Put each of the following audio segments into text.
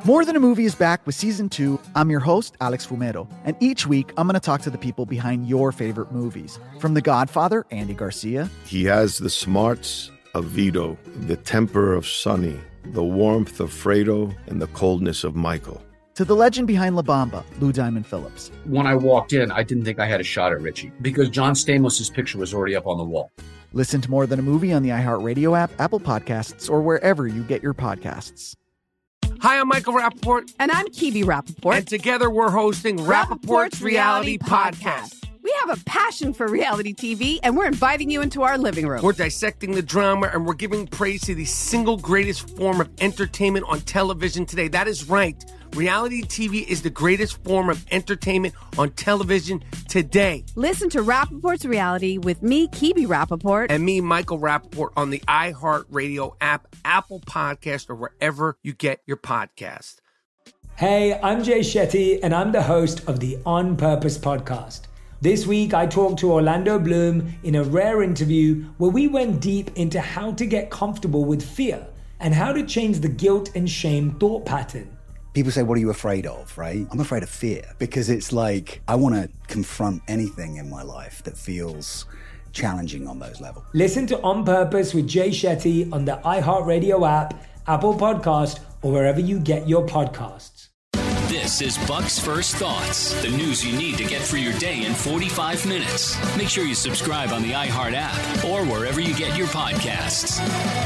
More Than a Movie is back with Season 2. I'm your host, Alex Fumero, and each week I'm going to talk to the people behind your favorite movies. From The Godfather, Andy Garcia. He has the smarts of Vito, the temper of Sonny, the warmth of Fredo, and the coldness of Michael. To the legend behind La Bamba, Lou Diamond Phillips. When I walked in, I didn't think I had a shot at Richie because John Stamos' picture was already up on the wall. Listen to More Than a Movie on the iHeartRadio app, Apple Podcasts, or wherever you get your podcasts. Hi, I'm Michael Rappaport. And I'm Kibi Rappaport. And together we're hosting Rappaport's Reality Podcast. We have a passion for reality TV, and we're inviting you into our living room. We're dissecting the drama, and we're giving praise to the single greatest form of entertainment on television today. That is right. Reality TV is the greatest form of entertainment on television today. Listen to Rappaport's Reality with me, Kibi Rappaport. And me, Michael Rappaport, on the iHeartRadio app, Apple Podcast, or wherever you get your podcast. Hey, I'm Jay Shetty, and I'm the host of the On Purpose podcast. This week, I talked to Orlando Bloom in a rare interview where we went deep into how to get comfortable with fear and how to change the guilt and shame thought pattern. People say, what are you afraid of, right? I'm afraid of fear because it's like I want to confront anything in my life that feels challenging on those levels. Listen to On Purpose with Jay Shetty on the iHeartRadio app, Apple Podcast, or wherever you get your podcasts. This is Buck's First Thoughts, the news you need to get through your day in 45 minutes. Make sure you subscribe on the iHeart app or wherever you get your podcasts.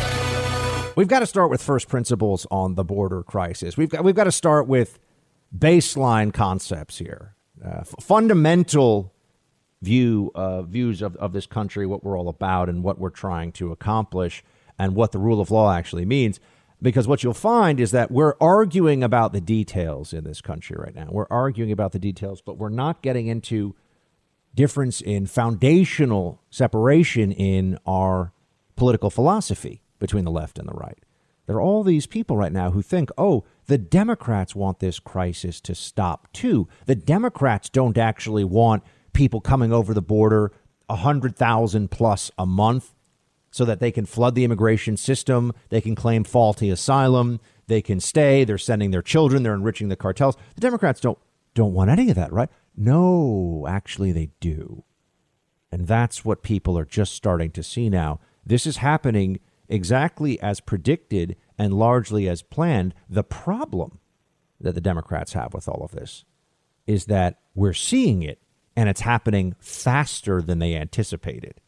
We've got to start with first principles on the border crisis. We've got to start with baseline concepts here, fundamental views of this country, what we're all about and what we're trying to accomplish and what the rule of law actually means. Because what you'll find is that we're arguing about the details in this country right now. We're arguing about the details, but we're not getting into difference in foundational separation in our political philosophy between the left and the right. There are all these people right now who think, oh, the Democrats want this crisis to stop too. The Democrats don't actually want people coming over the border, 100,000 plus a month, so that they can flood the immigration system. They can claim faulty asylum. They can stay. They're sending their children. They're enriching the cartels. The Democrats don't want any of that, right? No, actually they do. And that's what people are just starting to see now. This is happening exactly as predicted and largely as planned. The problem that the Democrats have with all of this is that we're seeing it and it's happening faster than they anticipated.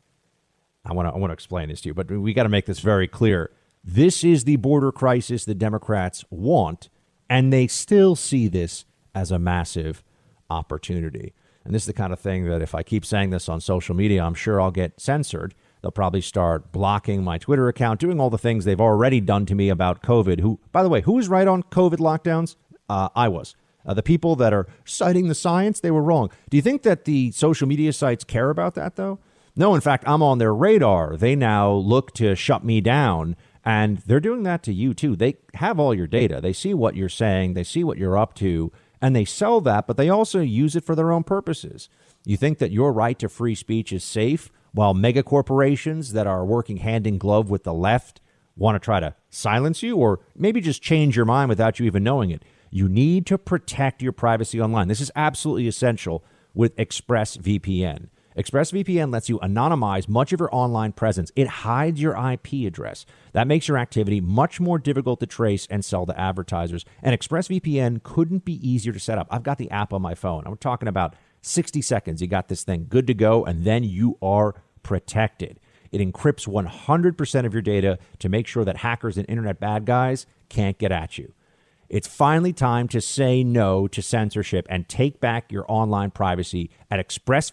I want to explain this to you, but we got to make this very clear. This is the border crisis the Democrats want, and they still see this as a massive opportunity. And this is the kind of thing that if I keep saying this on social media, I'm sure I'll get censored. They'll probably start blocking my Twitter account, doing all the things they've already done to me about COVID. Who, by the way, who was right on COVID lockdowns? I was. The people that are citing the science, they were wrong. Do you think that the social media sites care about that, though? No, in fact, I'm on their radar. They now look to shut me down, and they're doing that to you, too. They have all your data. They see what you're saying. They see what you're up to, and they sell that, but they also use it for their own purposes. You think that your right to free speech is safe while mega corporations that are working hand in glove with the left want to try to silence you or maybe just change your mind without you even knowing it? You need to protect your privacy online. This is absolutely essential with ExpressVPN. ExpressVPN lets you anonymize much of your online presence. It hides your IP address. That makes your activity much more difficult to trace and sell to advertisers. And ExpressVPN couldn't be easier to set up. I've got the app on my phone. I'm talking about 60 seconds. You got this thing good to go, and then you are protected. It encrypts 100% of your data to make sure that hackers and internet bad guys can't get at you. It's finally time to say no to censorship and take back your online privacy at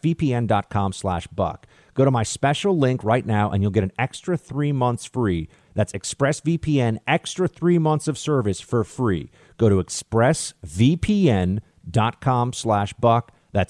expressvpn.com/buck. Go to my special link right now and you'll get an extra 3 months free. That's ExpressVPN, extra 3 months of service for free. Go to expressvpn.com/buck. That's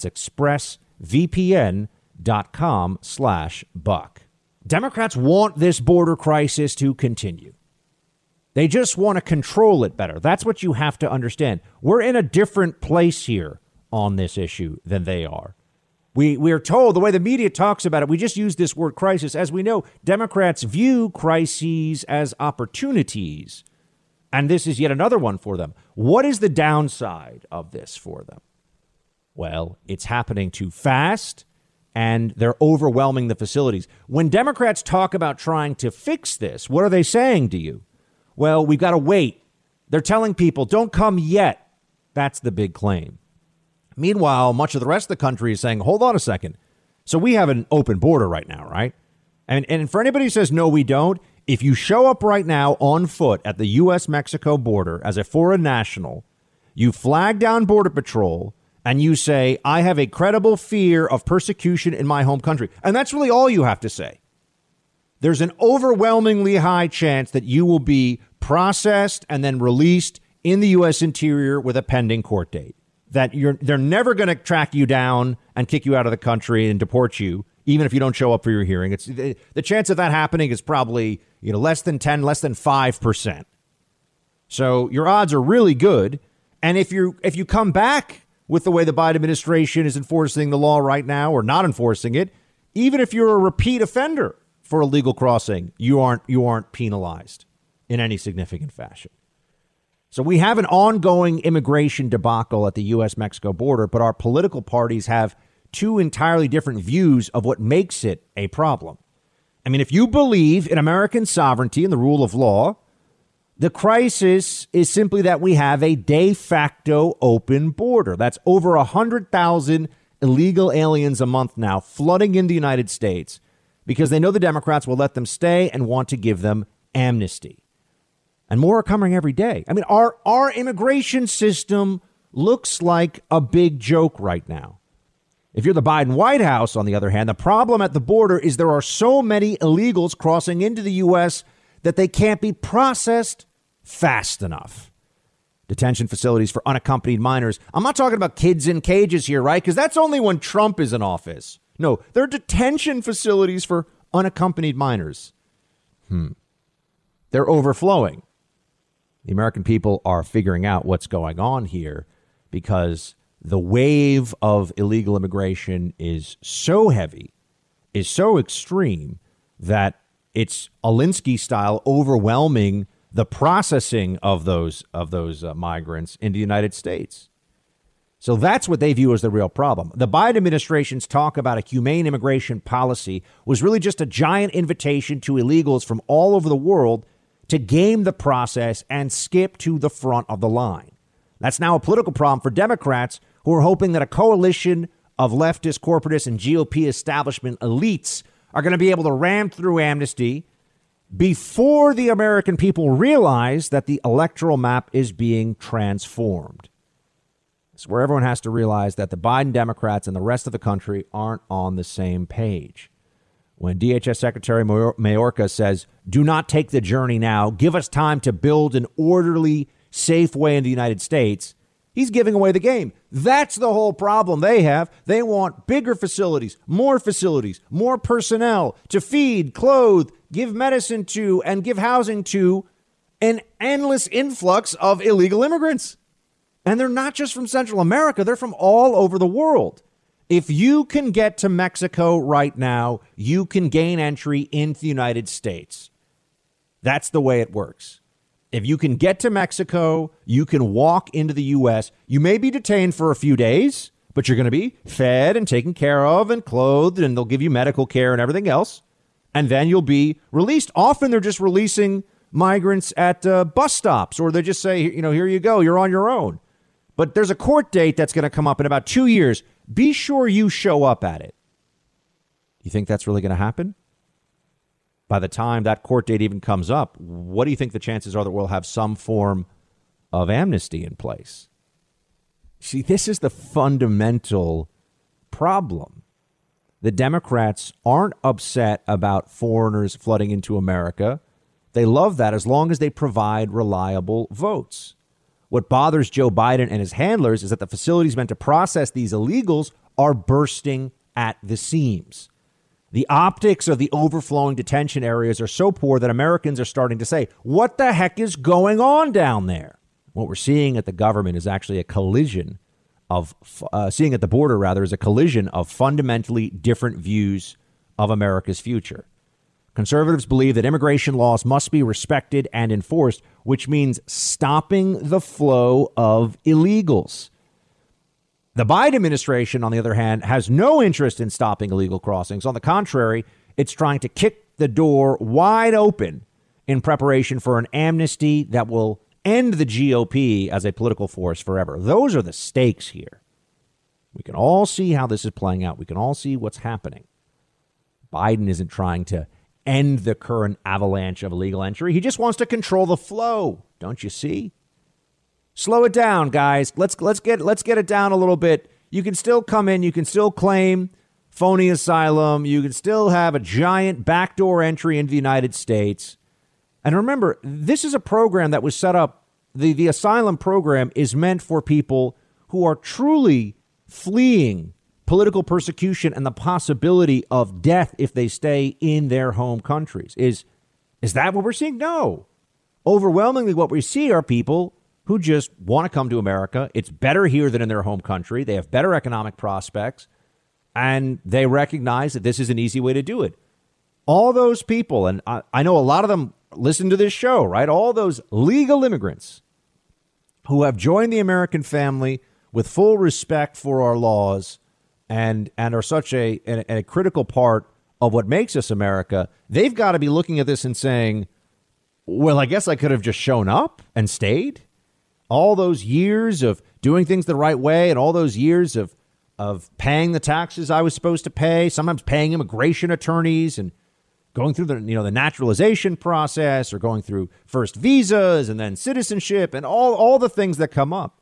expressvpn.com/buck. Democrats want this border crisis to continue. They just want to control it better. That's what you have to understand. We're in a different place here on this issue than they are. We are told, the way the media talks about it, we just use this word crisis. As we know, Democrats view crises as opportunities. And this is yet another one for them. What is the downside of this for them? Well, it's happening too fast, and they're overwhelming the facilities. When Democrats talk about trying to fix this, what are they saying to you? Well, we've got to wait. They're telling people, don't come yet. That's the big claim. Meanwhile, much of the rest of the country is saying, hold on a second. So we have an open border right now, right? And for anybody who says, no, we don't, if you show up right now on foot at the U.S.-Mexico border as a foreign national, you flag down Border Patrol, and you say, I have a credible fear of persecution in my home country. And that's really all you have to say. There's an overwhelmingly high chance that you will be processed and then released in the U.S. Interior with a pending court date. That they're never going to track you down and kick you out of the country and deport you, even if you don't show up for your hearing. It's the chance of that happening is probably, less than 10, less than 5%. So your odds are really good. And if you come back with the way the Biden administration is enforcing the law right now or not enforcing it, even if you're a repeat offender for illegal crossing, you aren't penalized in any significant fashion. So we have an ongoing immigration debacle at the U.S.-Mexico border, but our political parties have two entirely different views of what makes it a problem. I mean, if you believe in American sovereignty and the rule of law, the crisis is simply that we have a de facto open border. That's over 100,000 illegal aliens a month now flooding in the United States because they know the Democrats will let them stay and want to give them amnesty. And more are coming every day. I mean, our immigration system looks like a big joke right now. If you're the Biden White House, on the other hand, the problem at the border is there are so many illegals crossing into the U.S. that they can't be processed fast enough. Detention facilities for unaccompanied minors. I'm not talking about kids in cages here, right? Because that's only when Trump is in office. No, they're detention facilities for unaccompanied minors. They're overflowing. The American people are figuring out what's going on here because the wave of illegal immigration is so heavy, is so extreme that it's Alinsky style overwhelming the processing of those migrants into the United States. So that's what they view as the real problem. The Biden administration's talk about a humane immigration policy was really just a giant invitation to illegals from all over the world to game the process and skip to the front of the line. That's now a political problem for Democrats who are hoping that a coalition of leftist, corporatist, and GOP establishment elites are going to be able to ram through amnesty before the American people realize that the electoral map is being transformed. It's where everyone has to realize that the Biden Democrats and the rest of the country aren't on the same page. When DHS Secretary Mayorkas says, do not take the journey now, give us time to build an orderly, safe way in the United States, he's giving away the game. That's the whole problem they have. They want bigger facilities, more personnel to feed, clothe, give medicine to, and give housing to an endless influx of illegal immigrants. And they're not just from Central America, they're from all over the world. If you can get to Mexico right now, you can gain entry into the United States. That's the way it works. If you can get to Mexico, you can walk into the U.S. You may be detained for a few days, but you're going to be fed and taken care of and clothed, and they'll give you medical care and everything else. And then you'll be released. Often they're just releasing migrants at bus stops, or they just say, here you go, you're on your own. But there's a court date that's going to come up in about 2 years. Be sure you show up at it. You think that's really going to happen? By the time that court date even comes up, what do you think the chances are that we'll have some form of amnesty in place? See, this is the fundamental problem. The Democrats aren't upset about foreigners flooding into America. They love that as long as they provide reliable votes. What bothers Joe Biden and his handlers is that the facilities meant to process these illegals are bursting at the seams. The optics of the overflowing detention areas are so poor that Americans are starting to say, what the heck is going on down there? What we're seeing at the government is actually a collision of at the border is a collision of fundamentally different views of America's future. Conservatives believe that immigration laws must be respected and enforced, which means stopping the flow of illegals. The Biden administration, on the other hand, has no interest in stopping illegal crossings. On the contrary, it's trying to kick the door wide open in preparation for an amnesty that will end the GOP as a political force forever. Those are the stakes here. We can all see how this is playing out. We can all see what's happening. Biden isn't trying to end the current avalanche of illegal entry. He just wants to control the flow. Don't you see? Slow it down, guys. Let's get it down a little bit. You can still come in. You can still claim phony asylum. You can still have a giant backdoor entry into the United States. And remember, this is a program that was set up. The asylum program is meant for people who are truly fleeing political persecution and the possibility of death if they stay in their home countries. Is that what we're seeing? No. Overwhelmingly, what we see are people who just want to come to America. It's better here than in their home country. They have better economic prospects, and they recognize that this is an easy way to do it. All those people, and I know a lot of them listen to this show, right? All those legal immigrants who have joined the American family with full respect for our laws and are such a critical part of what makes us America, they've got to be looking at this and saying, well, I guess I could have just shown up and stayed. All those years of doing things the right way and all those years of paying the taxes I was supposed to pay, sometimes paying immigration attorneys and going through the naturalization process or going through first visas and then citizenship and all the things that come up.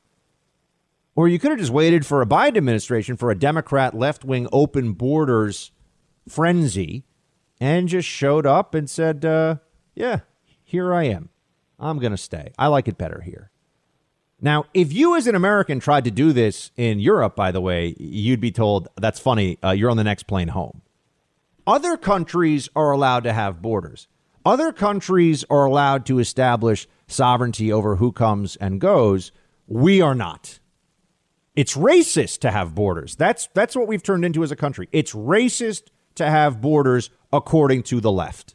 Or you could have just waited for a Biden administration, for a Democrat left-wing open borders frenzy, and just showed up and said, yeah, here I am. I'm going to stay. I like it better here. Now, if you as an American tried to do this in Europe, by the way, you'd be told, that's funny, you're on the next plane home. Other countries are allowed to have borders. Other countries are allowed to establish sovereignty over who comes and goes. We are not. It's racist to have borders. That's what we've turned into as a country. It's racist to have borders according to the left.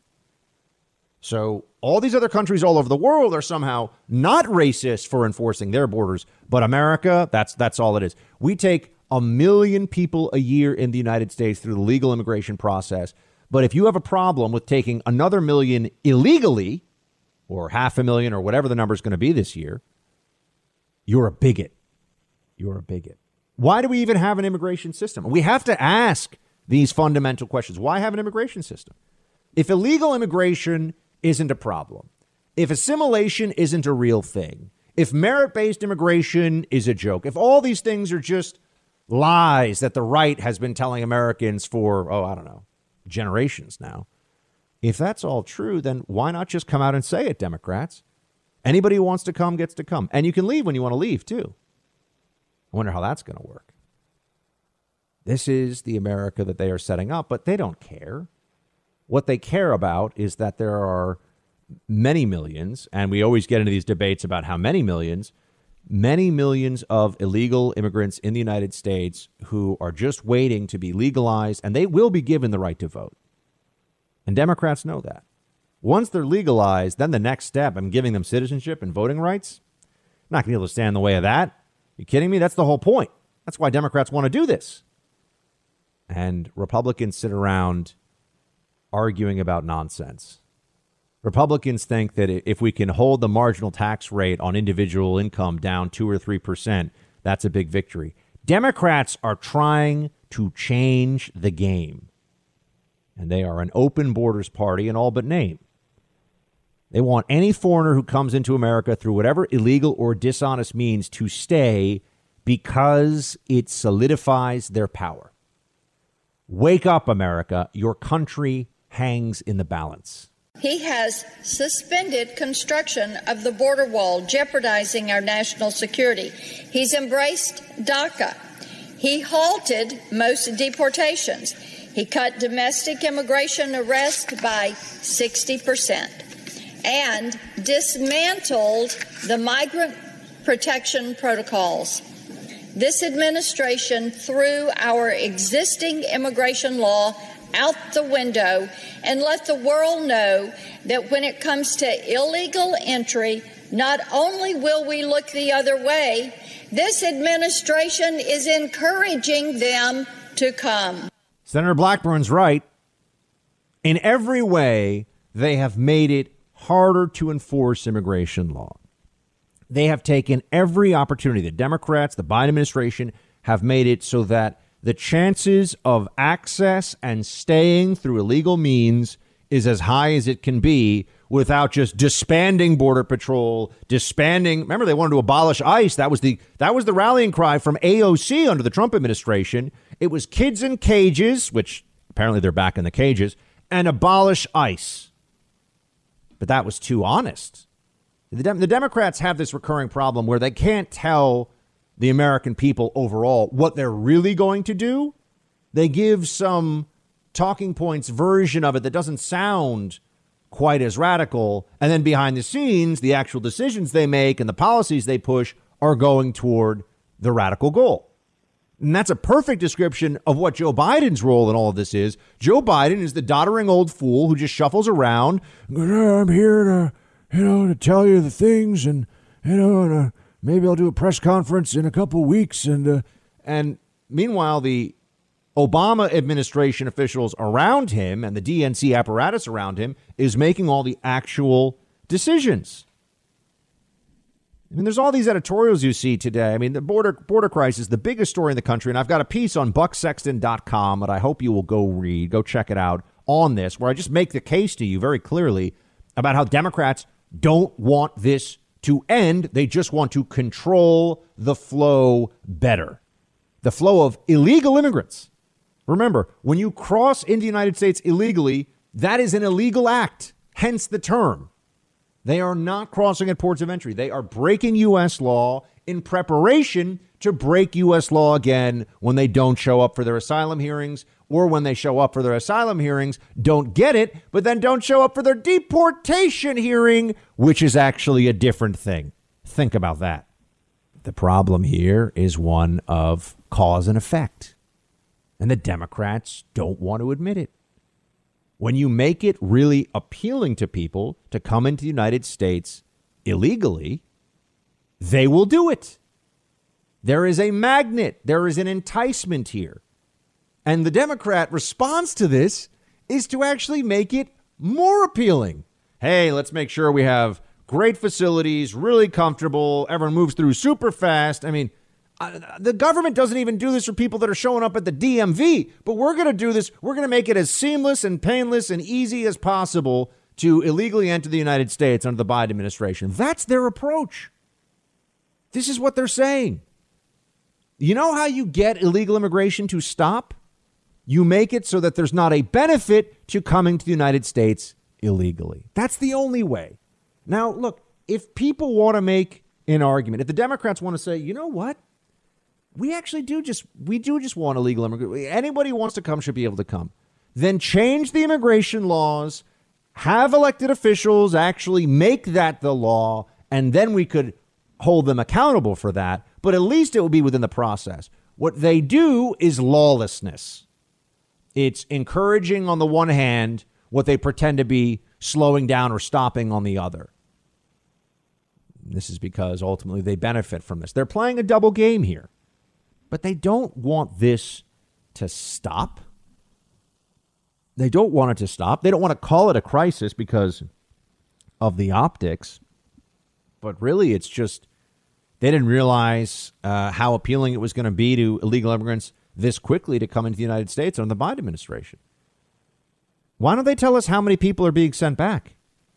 So all these other countries all over the world are somehow not racist for enforcing their borders. But America, that's all it is. We take 1 million people a year in the United States through the legal immigration process. But if you have a problem with taking another million illegally, or 500,000 or whatever the number is going to be this year, you're a bigot. You're a bigot. Why do we even have an immigration system? We have to ask these fundamental questions. Why have an immigration system? If illegal immigration isn't a problem, if assimilation isn't a real thing, if merit-based immigration is a joke, if all these things are just lies that the right has been telling Americans for, I don't know, generations now, if that's all true, then why not just come out and say it, Democrats? Anybody who wants to come gets to come. And you can leave when you want to leave, too. I wonder how that's going to work. This is the America that they are setting up, but they don't care. What they care about is that there are many millions, and we always get into these debates about how many millions of illegal immigrants in the United States who are just waiting to be legalized, and they will be given the right to vote. And Democrats know that. Once they're legalized, then the next step, I'm giving them citizenship and voting rights. I'm not going to be able to stand in the way of that. You kidding me? That's the whole point. That's why Democrats want to do this. And Republicans sit around arguing about nonsense. Republicans think that if we can hold the marginal tax rate on individual income down 2 or 3%, that's a big victory. Democrats are trying to change the game. And they are an open borders party in all but name. They want any foreigner who comes into America through whatever illegal or dishonest means to stay because it solidifies their power. Wake up, America. Your country hangs in the balance. He has suspended construction of the border wall, jeopardizing our national security. He's embraced DACA. He halted most deportations. He cut domestic immigration arrests by 60%. And dismantled the migrant protection protocols. This administration, through our existing immigration law, out the window and let the world know that when it comes to illegal entry, not only will we look the other way, this administration is encouraging them to come. Senator Blackburn's right. In every way, they have made it harder to enforce immigration law. They have taken every opportunity. The Democrats, the Biden administration, have made it so that the chances of access and staying through illegal means is as high as it can be without just disbanding Border Patrol, disbanding. Remember, they wanted to abolish ICE. That was the rallying cry from AOC under the Trump administration. It was kids in cages, which apparently they're back in the cages, and abolish ICE. But that was too honest. The Democrats have this recurring problem where they can't tell the American people overall what they're really going to do. They give some talking points version of it that doesn't sound quite as radical. And then behind the scenes, the actual decisions they make and the policies they push are going toward the radical goal. And that's a perfect description of what Joe Biden's role in all of this is. Joe Biden is the doddering old fool who just shuffles around. I'm here to, to tell you the things and, maybe I'll do a press conference in a couple weeks. And meanwhile, the Obama administration officials around him and the DNC apparatus around him is making all the actual decisions. I mean, there's all these editorials you see today. I mean, the border crisis, the biggest story in the country. And I've got a piece on bucksexton.com that I hope you will go read, go check it out on this, where I just make the case to you very clearly about how Democrats don't want this to end. They just want to control the flow better. The flow of illegal immigrants. Remember, when you cross into the United States illegally, that is an illegal act, hence the term. They are not crossing at ports of entry. They are breaking U.S. law in preparation to break U.S. law again when they don't show up for their asylum hearings, or when they show up for their asylum hearings, don't get it, but then don't show up for their deportation hearing, which is actually a different thing. Think about that. The problem here is one of cause and effect, and the Democrats don't want to admit it. When you make it really appealing to people to come into the United States illegally, they will do it. There is a magnet. There is an enticement here. And the Democrat response to this is to actually make it more appealing. Hey, let's make sure we have great facilities, really comfortable. Everyone moves through super fast. I mean, the government doesn't even do this for people that are showing up at the DMV, but we're going to do this. We're going to make it as seamless and painless and easy as possible to illegally enter the United States under the Biden administration. That's their approach. This is what they're saying. You know how you get illegal immigration to stop? You make it so that there's not a benefit to coming to the United States illegally. That's the only way. Now, look, if people want to make an argument, if the Democrats want to say, you know what? We do just want illegal immigrants. Anybody who wants to come should be able to come. Then change the immigration laws, have elected officials actually make that the law, and then we could hold them accountable for that. But at least it will be within the process. What they do is lawlessness. It's encouraging on the one hand what they pretend to be slowing down or stopping on the other. This is because ultimately they benefit from this. They're playing a double game here. But they don't want this to stop. They don't want it to stop. They don't want to call it a crisis because of the optics. But really, it's just they didn't realize how appealing it was going to be to illegal immigrants this quickly to come into the United States under the Biden administration. Why don't they tell us how many people are being sent back?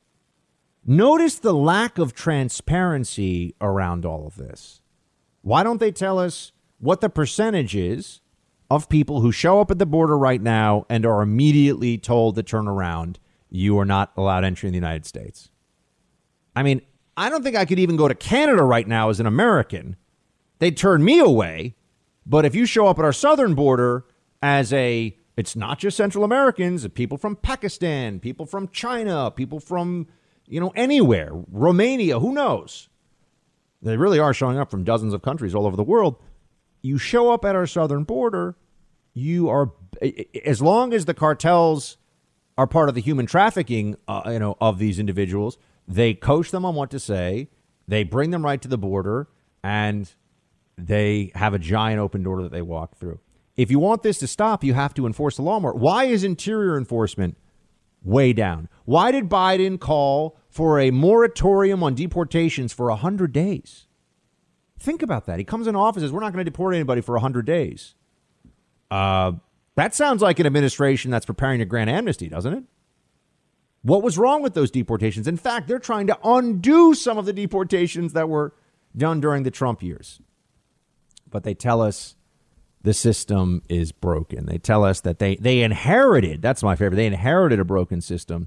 Notice the lack of transparency around all of this. Why don't they tell us what the percentage is of people who show up at the border right now and are immediately told to turn around? You are not allowed entry in the United States. I mean, I don't think I could even go to Canada right now as an American. They'd turn me away. But if you show up at our southern border it's not just Central Americans, people from Pakistan, people from China, people from, anywhere, Romania, who knows? They really are showing up from dozens of countries all over the world. You show up at our southern border, you are, as long as the cartels are part of the human trafficking, of these individuals, they coach them on what to say. They bring them right to the border, and they have a giant open door that they walk through. If you want this to stop, you have to enforce the law more. Why is interior enforcement way down? Why did Biden call for a moratorium on deportations for 100 days? Think about that. He comes in office and says, we're not going to deport anybody for 100 days. That sounds like an administration that's preparing to grant amnesty, doesn't it? What was wrong with those deportations? In fact, they're trying to undo some of the deportations that were done during the Trump years. But they tell us the system is broken. They tell us that they inherited, that's my favorite, they inherited a broken system.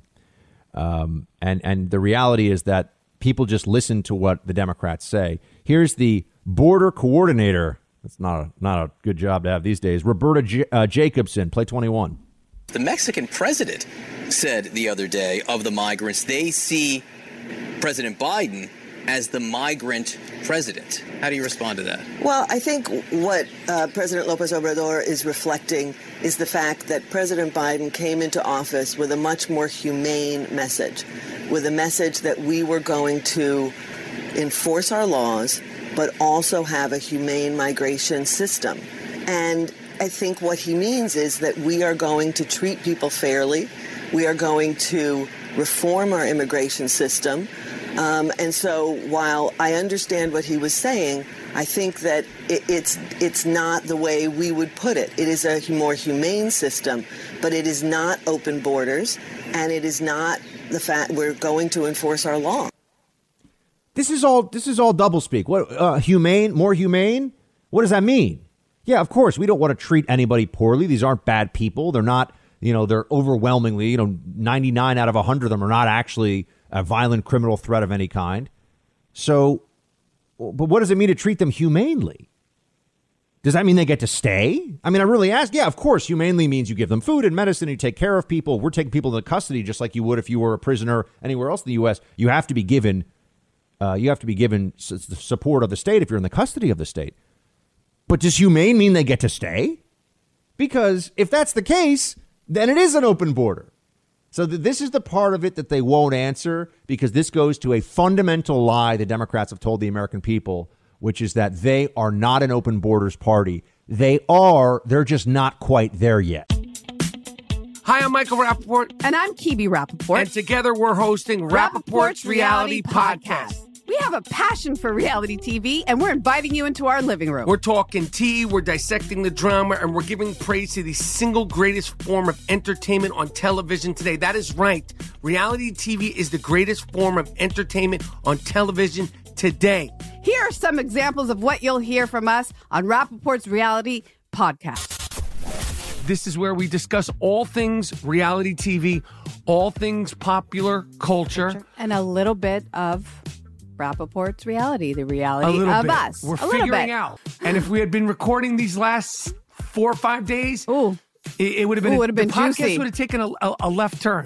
And the reality is that people just listen to what the Democrats say. Here's the border coordinator. That's not a good job to have these days. Roberta Jacobson, play 21. The Mexican president said the other day of the migrants, they see President Biden as the migrant president. How do you respond to that? Well, I think what President Lopez Obrador is reflecting is the fact that President Biden came into office with a much more humane message, with a message that we were going to enforce our laws, but also have a humane migration system. And I think what he means is that we are going to treat people fairly. We are going to reform our immigration system. And so while I understand what he was saying, I think that it's not the way we would put it. It is a more humane system, but it is not open borders, and it is not the fact we're going to enforce our law. This is all doublespeak. What humane, more humane? What does that mean? Yeah, of course, we don't want to treat anybody poorly. These aren't bad people. They're not, they're overwhelmingly, 99 out of 100 of them are not actually a violent criminal threat of any kind. So, but what does it mean to treat them humanely? Does that mean they get to stay? I mean, I really ask. Yeah, of course, humanely means you give them food and medicine, you take care of people. We're taking people into custody just like you would if you were a prisoner anywhere else in the U.S. You have to be given the support of the state if you're in the custody of the state. But does humane mean they get to stay? Because if that's the case, then it is an open border. So this is the part of it that they won't answer, because this goes to a fundamental lie the Democrats have told the American people, which is that they are not an open borders party. They're just not quite there yet. Hi, I'm Michael Rappaport. And I'm Kibi Rappaport. And together we're hosting Rappaport's Reality Podcast. We have a passion for reality TV, and we're inviting you into our living room. We're talking tea, we're dissecting the drama, and we're giving praise to the single greatest form of entertainment on television today. That is right. Reality TV is the greatest form of entertainment on television today. Here are some examples of what you'll hear from us on Rappaport's Reality Podcast. This is where we discuss all things reality TV, all things popular culture. And a little bit of Rappaport's reality, the reality of bit. Us. We're figuring out. And if we had been recording these last 4 or 5 days, it would have been, the podcast juicy. would have taken a left turn.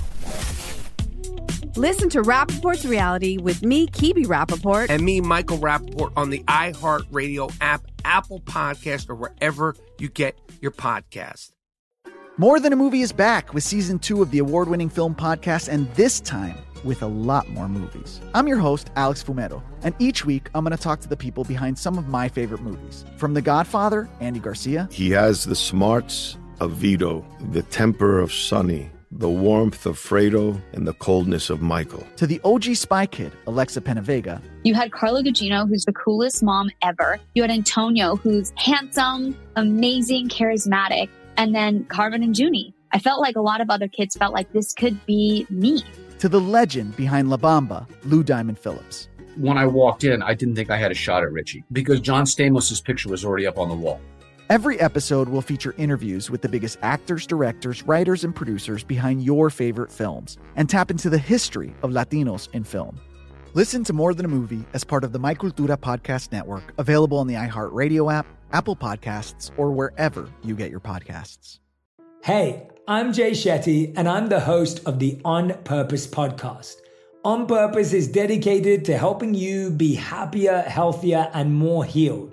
Listen to Rappaport's Reality with me, Kibi Rappaport. And me, Michael Rappaport, on the iHeartRadio app, Apple Podcast, or wherever you get your podcast. More Than a Movie is back with season 2 of the award-winning film podcast, and this time with a lot more movies. I'm your host, Alex Fumero, and each week I'm going to talk to the people behind some of my favorite movies. From The Godfather, Andy Garcia. He has the smarts of Vito, the temper of Sonny, the warmth of Fredo, and the coldness of Michael. To the OG Spy Kid, Alexa Penavega. You had Carla Gugino, who's the coolest mom ever. You had Antonio, who's handsome, amazing, charismatic. And then Carmen and Junie. I felt like a lot of other kids felt like this could be me. To the legend behind La Bamba, Lou Diamond Phillips. When I walked in, I didn't think I had a shot at Richie because John Stamos' picture was already up on the wall. Every episode will feature interviews with the biggest actors, directors, writers, and producers behind your favorite films and tap into the history of Latinos in film. Listen to More Than a Movie as part of the My Cultura Podcast Network, available on the iHeartRadio app, Apple Podcasts, or wherever you get your podcasts. Hey, I'm Jay Shetty, and I'm the host of the On Purpose podcast. On Purpose is dedicated to helping you be happier, healthier, and more healed.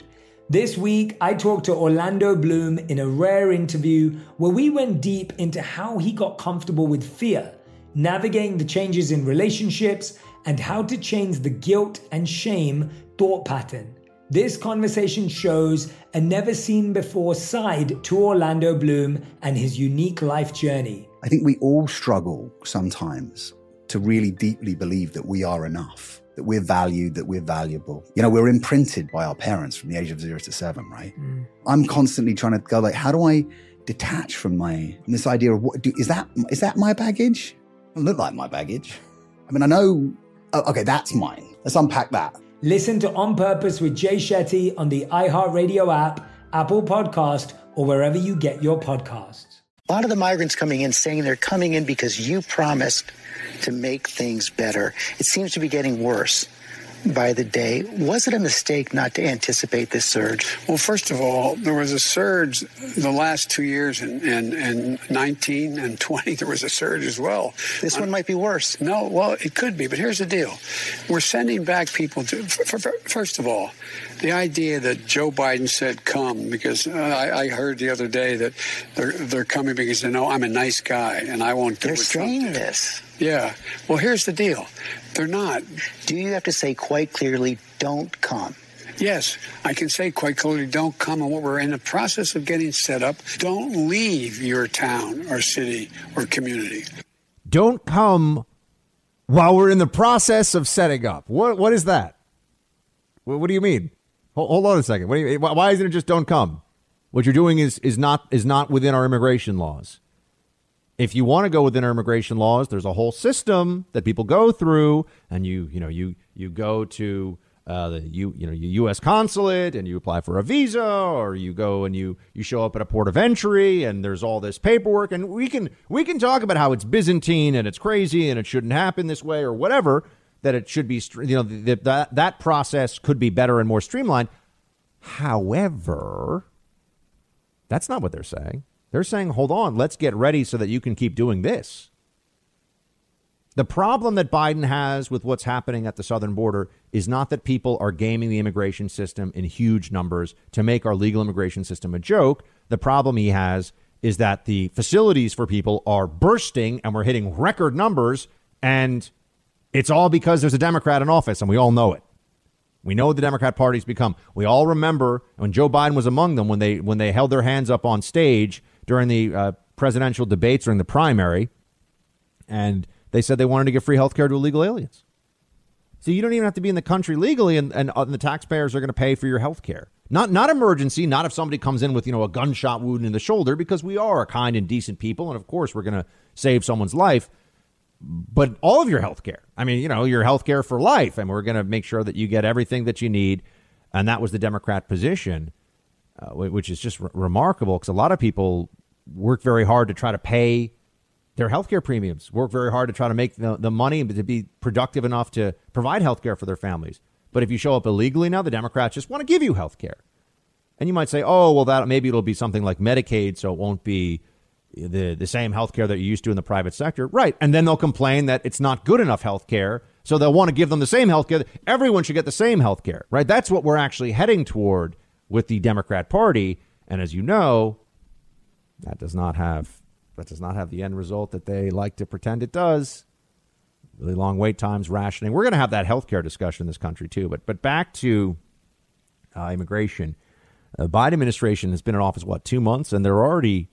This week, I talked to Orlando Bloom in a rare interview where we went deep into how he got comfortable with fear, navigating the changes in relationships, and how to change the guilt and shame thought pattern. This conversation shows a never-seen-before side to Orlando Bloom and his unique life journey. I think we all struggle sometimes to really deeply believe that we are enough, that we're valued, that we're valuable. You know, we're imprinted by our parents from the age of 0 to 7, right? I'm constantly trying to go like, how do I detach from this idea of is that my baggage? It doesn't look like my baggage. I mean, I know, okay, that's mine. Let's unpack that. Listen to On Purpose with Jay Shetty on the iHeartRadio app, Apple Podcast, or wherever you get your podcasts. A lot of the migrants coming in saying they're coming in because you promised to make things better. It seems to be getting worse by the day. Was it a mistake not to anticipate this surge? Well, first of all, there was a surge the last 2 years in 19 and 20. There was a surge as well. This one might be worse. No, well, it could be, but here's the deal. We're sending back people to, first of all, the idea that Joe Biden said come, because I heard the other day that they're coming because they know I'm a nice guy and I won't do They're what Trump saying did. this. Yeah. Well, here's the deal. They're not. Do you have to say quite clearly, don't come? Yes, I can say quite clearly, don't come. And what we're in the process of getting set up, don't leave your town or city or community. Don't come while we're in the process of setting up. What is that? What do you mean? Hold on a second. Why isn't it just don't come? What you're doing is not within our immigration laws. If you want to go within our immigration laws, there's a whole system that people go through, and you go to the U.S. consulate and you apply for a visa, or you go and you show up at a port of entry, and there's all this paperwork, and we can talk about how it's Byzantine and it's crazy and it shouldn't happen this way or whatever, that it should be, that process could be better and more streamlined. However, that's not what they're saying. They're saying, hold on, let's get ready so that you can keep doing this. The problem that Biden has with what's happening at the southern border is not that people are gaming the immigration system in huge numbers to make our legal immigration system a joke. The problem he has is that the facilities for people are bursting and we're hitting record numbers, and it's all because there's a Democrat in office, and we all know it. We know what the Democrat Party's become. We all remember when Joe Biden was among them, when they held their hands up on stage during the presidential debates during the primary, and they said they wanted to give free health care to illegal aliens. So you don't even have to be in the country legally, and the taxpayers are going to pay for your health care. Not emergency, not if somebody comes in with, a gunshot wound in the shoulder, because we are a kind and decent people, and of course we're going to save someone's life. But all of your health care, your health care for life, and we're going to make sure that you get everything that you need. And that was the Democrat position, which is just remarkable, because a lot of people work very hard to try to pay their health care premiums, work very hard to try to make the money to be productive enough to provide health care for their families. But if you show up illegally now, the Democrats just want to give you health care. And you might say, oh, well, that maybe it'll be something like Medicaid, so it won't be the same health care that you're used to in the private sector. Right. And then they'll complain that it's not good enough health care. So they'll want to give them the same health care. Everyone should get the same health care. Right. That's what we're actually heading toward with the Democrat Party. And as you know, that does not have the end result that they like to pretend it does. Really long wait times, rationing. We're going to have that health care discussion in this country, too. But back to immigration. The Biden administration has been in office, 2 months? And they're already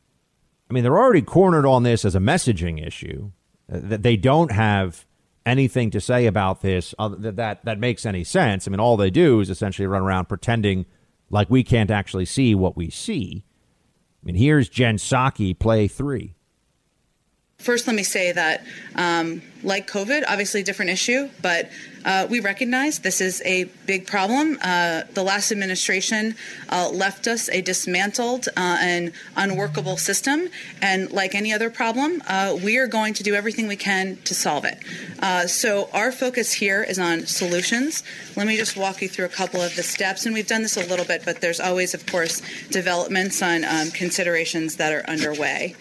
cornered on this as a messaging issue. That they don't have anything to say about this that makes any sense. I mean, all they do is essentially run around pretending like we can't actually see what we see. I mean, here's Jen Psaki, play 3. First, let me say that, like COVID, obviously a different issue, but we recognize this is a big problem. The last administration left us a dismantled and unworkable system. And like any other problem, we are going to do everything we can to solve it. So our focus here is on solutions. Let me just walk you through a couple of the steps. And we've done this a little bit, but there's always, of course, developments on considerations that are underway.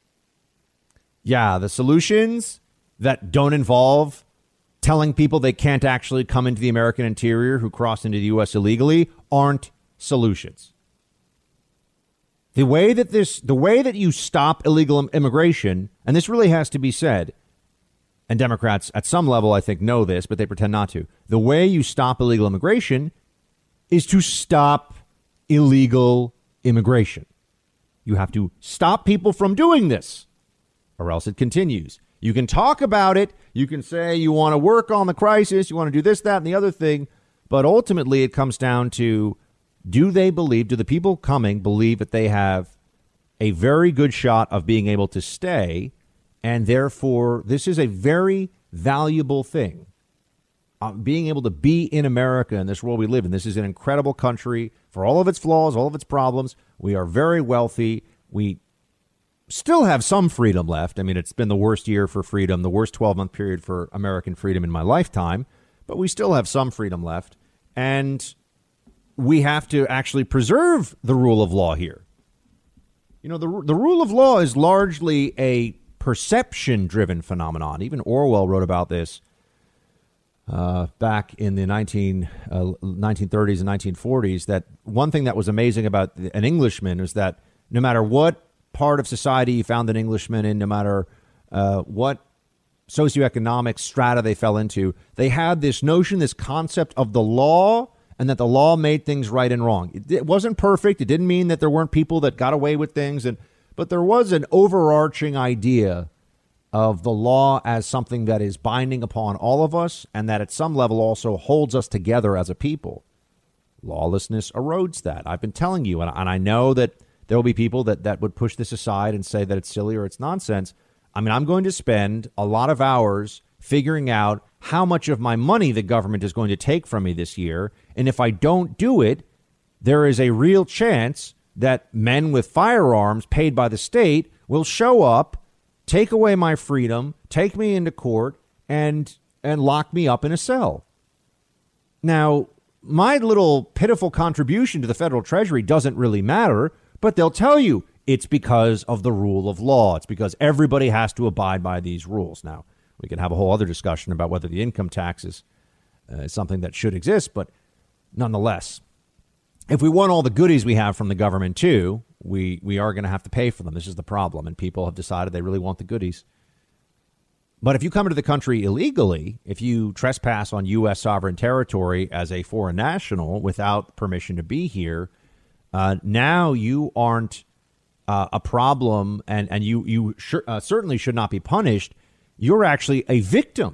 Yeah, the solutions that don't involve telling people they can't actually come into the American interior who cross into the U.S. illegally aren't solutions. The way that you stop illegal immigration, and this really has to be said, and Democrats at some level, I think, know this, but they pretend not to. The way you stop illegal immigration is to stop illegal immigration. You have to stop people from doing this, or else it continues. You can talk about it. You can say you want to work on the crisis. You want to do this, that, and the other thing. But ultimately, it comes down to, do the people coming believe that they have a very good shot of being able to stay? And therefore, this is a very valuable thing. Being able to be in America in this world we live in. This is an incredible country for all of its flaws, all of its problems. We are very wealthy. We still have some freedom left. I mean, it's been the worst year for freedom, the worst 12-month period for American freedom in my lifetime. But we still have some freedom left. And we have to actually preserve the rule of law here. You know, the rule of law is largely a perception-driven phenomenon. Even Orwell wrote about this back in the 1930s and 1940s, that one thing that was amazing about an Englishman is that no matter what part of society you found an Englishman in, no matter what socioeconomic strata they fell into, they had this notion, this concept of the law, and that the law made things right and wrong. It wasn't perfect. It didn't mean that there weren't people that got away with things, but there was an overarching idea of the law as something that is binding upon all of us, and that at some level also holds us together as a people. Lawlessness erodes that. I've been telling you, and I know that there will be people that would push this aside and say that it's silly or it's nonsense. I mean, I'm going to spend a lot of hours figuring out how much of my money the government is going to take from me this year. And if I don't do it, there is a real chance that men with firearms paid by the state will show up, take away my freedom, take me into court, and lock me up in a cell. Now, my little pitiful contribution to the federal treasury doesn't really matter, but they'll tell you it's because of the rule of law. It's because everybody has to abide by these rules. Now, we can have a whole other discussion about whether the income tax is something that should exist, but nonetheless, if we want all the goodies we have from the government, too, we are going to have to pay for them. This is the problem, and people have decided they really want the goodies. But if you come into the country illegally, if you trespass on U.S. sovereign territory as a foreign national without permission to be here, now you aren't a problem, and you certainly should not be punished. You're actually a victim.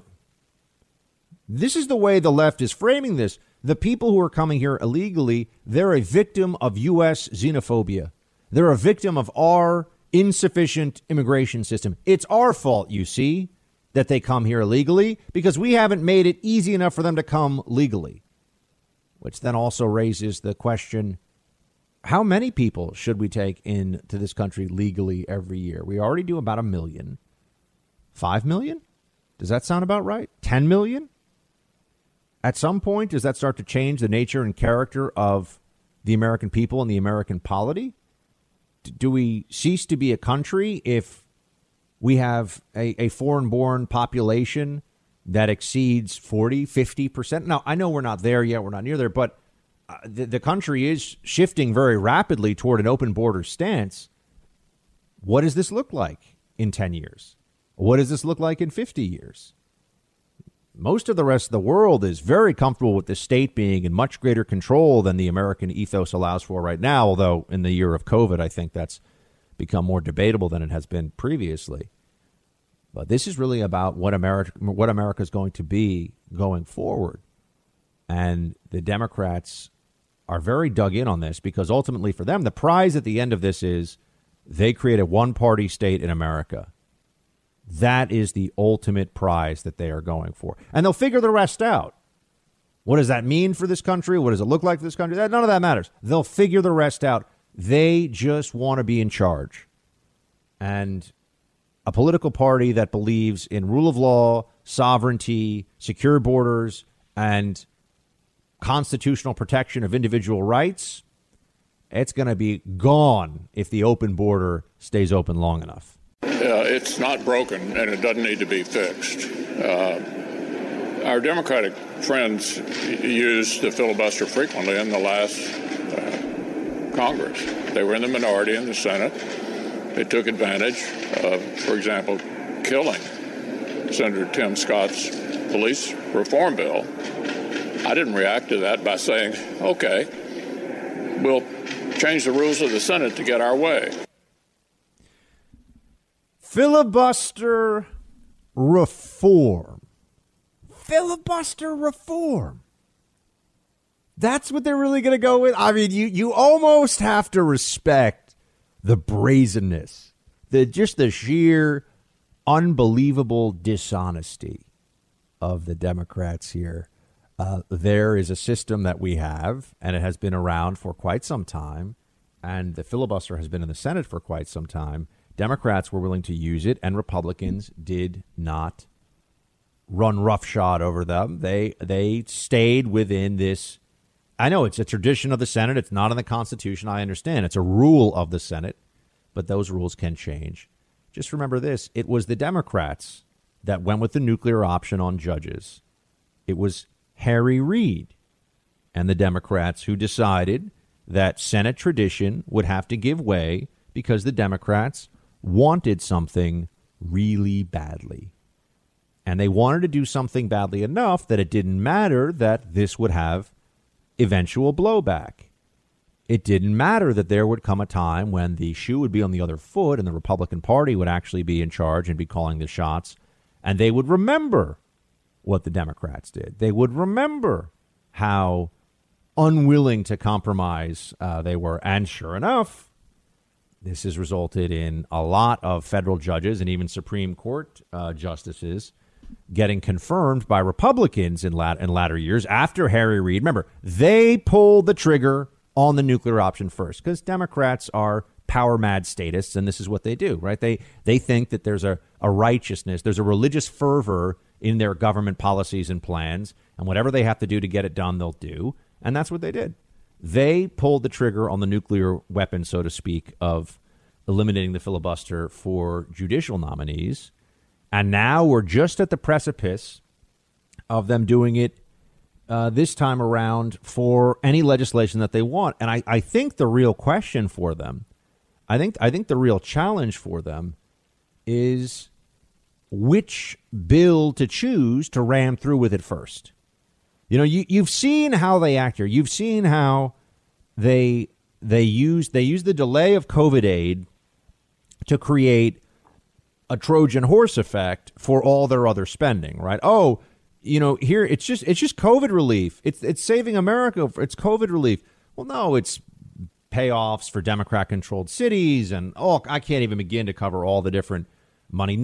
This is the way the left is framing this. The people who are coming here illegally, they're a victim of U.S. xenophobia. They're a victim of our insufficient immigration system. It's our fault, you see, that they come here illegally because we haven't made it easy enough for them to come legally. Which then also raises the question, how many people should we take into this country legally every year? We already do about 1 million. 5 million? Does that sound about right? 10 million? At some point, does that start to change the nature and character of the American people and the American polity? Do we cease to be a country if we have a foreign-born population that exceeds 40, 50%? Now, I know we're not there yet. We're not near there. But the country is shifting very rapidly toward an open border stance. What does this look like in 10 years? What does this look like in 50 years? Most of the rest of the world is very comfortable with the state being in much greater control than the American ethos allows for right now, although in the year of COVID, I think that's become more debatable than it has been previously. But this is really about what America is going to be going forward. And the Democrats are very dug in on this because ultimately for them, the prize at the end of this is they create a one-party state in America. That is the ultimate prize that they are going for. And they'll figure the rest out. What does that mean for this country? What does it look like for this country? None of that matters. They'll figure the rest out. They just want to be in charge. And a political party that believes in rule of law, sovereignty, secure borders, and constitutional protection of individual rights, it's going to be gone if the open border stays open long enough. It's not broken, and it doesn't need to be fixed. Our Democratic friends used the filibuster frequently in the last Congress. They were in the minority in the Senate. They took advantage of, for example, killing Senator Tim Scott's police reform bill. I didn't react to that by saying, okay, we'll change the rules of the Senate to get our way. Filibuster reform. Filibuster reform. That's what they're really going to go with? I mean, you almost have to respect the brazenness, just the sheer unbelievable dishonesty of the Democrats here. There is a system that we have, and it has been around for quite some time, and the filibuster has been in the Senate for quite some time. Democrats were willing to use it, and Republicans did not run roughshod over them. They stayed within this. I know it's a tradition of the Senate. It's not in the Constitution. I understand. It's a rule of the Senate, but those rules can change. Just remember this. It was the Democrats that went with the nuclear option on judges. It was Harry Reid and the Democrats who decided that Senate tradition would have to give way because the Democrats wanted something really badly. And they wanted to do something badly enough that it didn't matter that this would have eventual blowback. It didn't matter that there would come a time when the shoe would be on the other foot and the Republican Party would actually be in charge and be calling the shots. And they would remember what the Democrats did. They would remember how unwilling to compromise they were. And sure enough, this has resulted in a lot of federal judges and even Supreme Court justices getting confirmed by Republicans in latter years after Harry Reid. Remember, they pulled the trigger on the nuclear option first because Democrats are power mad statists, and this is what they do, right? They think that there's a righteousness, there's a religious fervor in their government policies and plans, and whatever they have to do to get it done, they'll do. And that's what they did. They pulled the trigger on the nuclear weapon, so to speak, of eliminating the filibuster for judicial nominees. And now we're just at the precipice of them doing it this time around for any legislation that they want. And I think the real question for them, I think the real challenge for them is which bill to choose to ram through with it first. You know, you've seen how they act here. You've seen how they use the delay of COVID aid to create a Trojan horse effect for all their other spending, right? Oh, you know, here it's just COVID relief. It's saving America. It's COVID relief. Well, no, it's payoffs for Democrat-controlled cities, and I can't even begin to cover all the different money.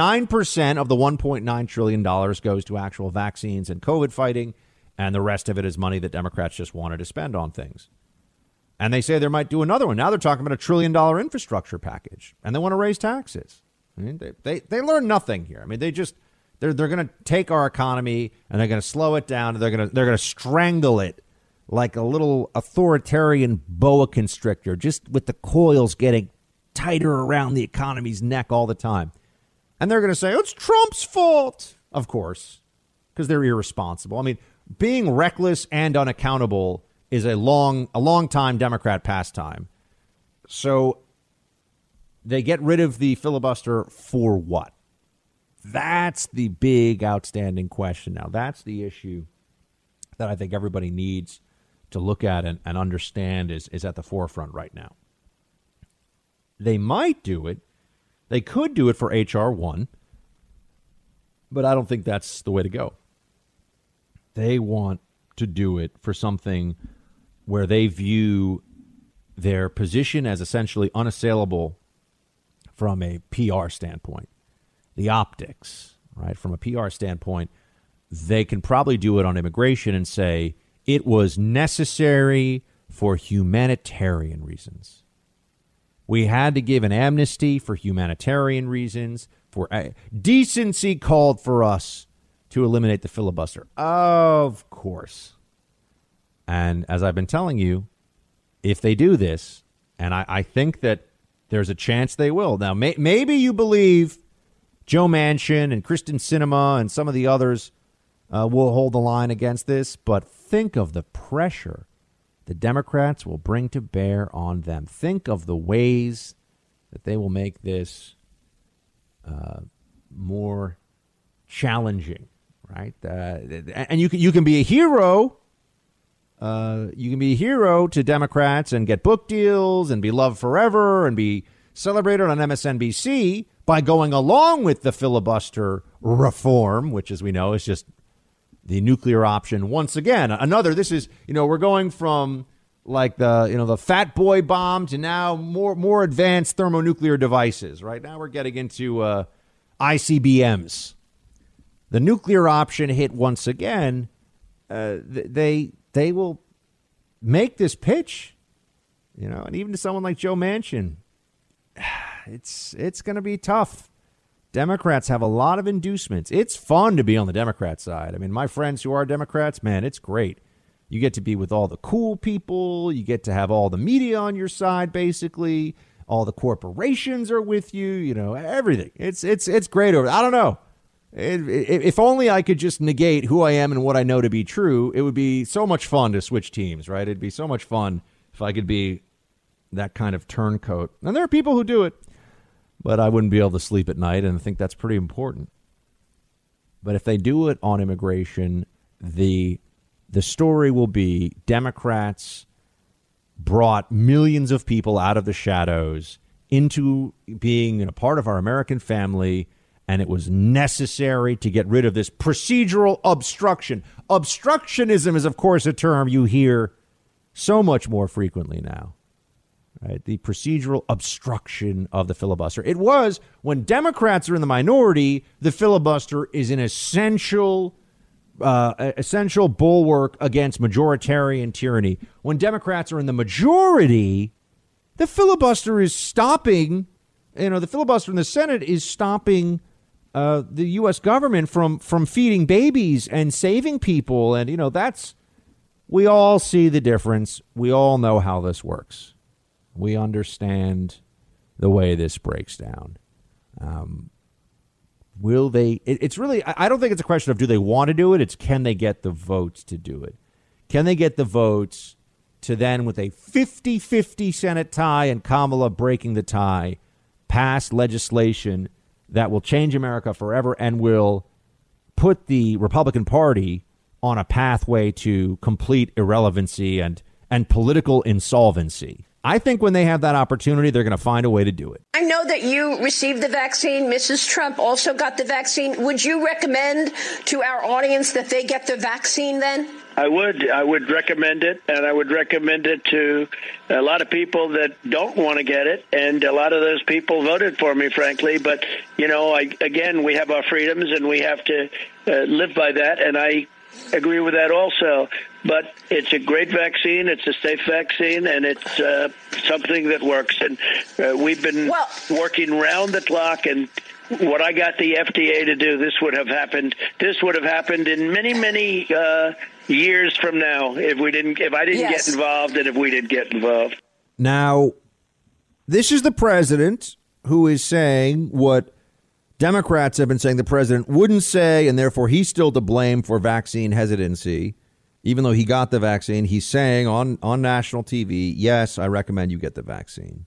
9% of the $1.9 trillion goes to actual vaccines and COVID fighting, and the rest of it is money that Democrats just wanted to spend on things. And they say they might do another one. Now they're talking about $1 trillion infrastructure package, and they want to raise taxes. I mean, they learn nothing here. I mean, they're going to take our economy and they're going to slow it down. And they're going to strangle it like a little authoritarian boa constrictor, just with the coils getting tighter around the economy's neck all the time. And they're going to say, it's Trump's fault, of course, because they're irresponsible. I mean, being reckless and unaccountable is a long time Democrat pastime. So they get rid of the filibuster for what? That's the big outstanding question now. That's the issue that I think everybody needs to look at and understand is at the forefront right now. They might do it. They could do it for H.R. 1, but I don't think that's the way to go. They want to do it for something where they view their position as essentially unassailable from a PR standpoint. The optics, right? From a PR standpoint, they can probably do it on immigration and say it was necessary for humanitarian reasons. We had to give an amnesty for humanitarian reasons. For decency called for us to eliminate the filibuster. Of course. And as I've been telling you, if they do this, and I think that there's a chance they will. Now, maybe you believe Joe Manchin and Kristen Sinema and some of the others will hold the line against this, but think of the pressure the Democrats will bring to bear on them. Think of the ways that they will make this more challenging, right? And you can be a hero. You can be a hero to Democrats and get book deals and be loved forever and be celebrated on MSNBC by going along with the filibuster reform, which, as we know, is just the nuclear option. Once again, this is, we're going from like the fat boy bomb to now more advanced thermonuclear devices. Right now we're getting into ICBMs. The nuclear option hit once again. They will make this pitch, and even to someone like Joe Manchin, it's going to be tough. Democrats have a lot of inducements. It's fun to be on the Democrat side. I mean, my friends who are Democrats, man, it's great. You get to be with all the cool people. You get to have all the media on your side, basically. All the corporations are with you, everything. It's great over. I don't know. If only I could just negate who I am and what I know to be true, it would be so much fun to switch teams, right? It'd be so much fun if I could be that kind of turncoat. And there are people who do it, but I wouldn't be able to sleep at night, and I think that's pretty important. But if they do it on immigration, the story will be Democrats brought millions of people out of the shadows into being a part of our American family, and it was necessary to get rid of this procedural obstruction. Obstructionism is, of course, a term you hear so much more frequently now. Right? The procedural obstruction of the filibuster. It was when Democrats are in the minority, the filibuster is an essential bulwark against majoritarian tyranny. When Democrats are in the majority, the filibuster is stopping. The filibuster in the Senate is stopping the U.S. government from feeding babies and saving people. And, we all see the difference. We all know how this works. We understand the way this breaks down. Will they? It's really, I don't think it's a question of do they want to do it. It's can they get the votes to do it? Can they get the votes to then, with a 50-50 Senate tie and Kamala breaking the tie, pass legislation that will change America forever and will put the Republican Party on a pathway to complete irrelevancy and political insolvency? I think when they have that opportunity, they're going to find a way to do it. I know that you received the vaccine. Mrs. Trump also got the vaccine. Would you recommend to our audience that they get the vaccine then? I would recommend it, and I would recommend it to a lot of people that don't want to get it, and a lot of those people voted for me, frankly. But, again, we have our freedoms, and we have to live by that, and I agree with that also. But it's a great vaccine. It's a safe vaccine, and it's something that works. And we've been working round the clock, and what I got the FDA to do, this would have happened. This would have happened in many, many years from now if I didn't get involved and if we didn't get involved. Now, this is the president who is saying what Democrats have been saying the president wouldn't say, and therefore he's still to blame for vaccine hesitancy. Even though he got the vaccine, he's saying on national TV, yes, I recommend you get the vaccine.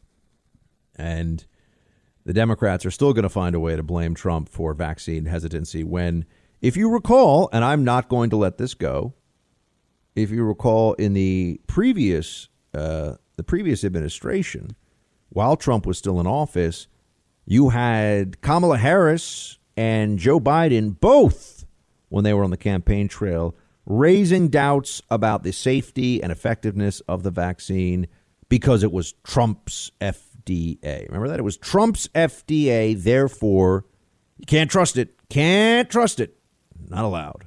And the Democrats are still going to find a way to blame Trump for vaccine hesitancy when, if you recall, and I'm not going to let this go, if you recall in the previous administration, while Trump was still in office, you had Kamala Harris and Joe Biden both, when they were on the campaign trail, raising doubts about the safety and effectiveness of the vaccine because it was Trump's FDA. Remember that? It was Trump's FDA. Therefore, you can't trust it. Can't trust it. Not allowed.